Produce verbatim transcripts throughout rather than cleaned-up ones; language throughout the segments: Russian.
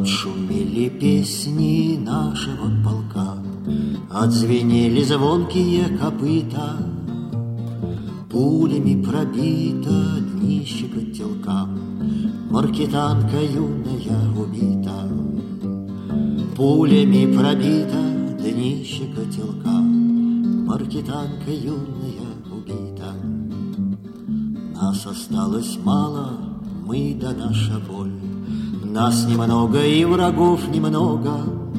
Отшумели песни нашего полка, отзвенели звонкие копыта, пулями пробито днище котелка, маркетанка юная убита. Пулями пробито днище котелка, маркетанка юная убита. Нас осталось мало, мы да наша боль. Нас немного и врагов немного.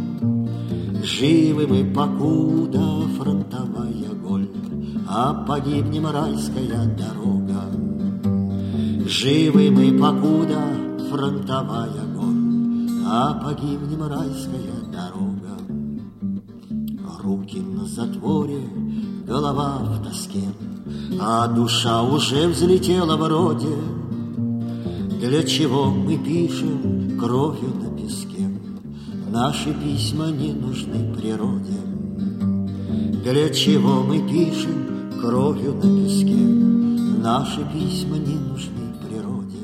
Живы мы, покуда фронтовая голь, а погибнем райская дорога. Живы мы, покуда фронтовая голь, а погибнем райская дорога. Руки на затворе, голова в тоске, а душа уже взлетела вроде. Для чего мы пишем кровью на песке? Наши письма не нужны природе. Для чего мы пишем кровью на песке? Наши письма не нужны природе.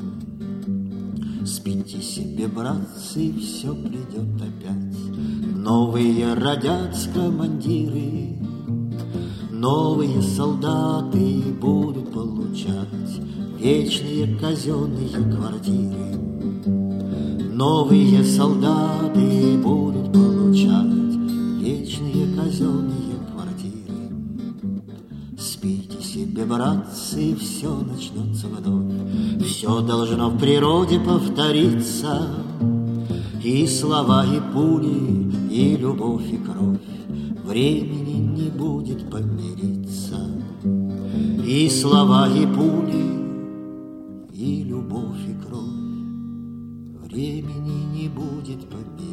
Спите себе, братцы, все придет опять. Новые родятся командиры, новые солдаты будут получать вечные казенные квартиры. Новые солдаты будут получать вечные казенные квартиры. Спите себе, братцы, все начнется вновь. Все должно в природе повториться. И слова, и пули, и любовь, и кровь. Времени не будет помириться. И слова, и пули, и любовь, и кровь. Времени не будет помириться.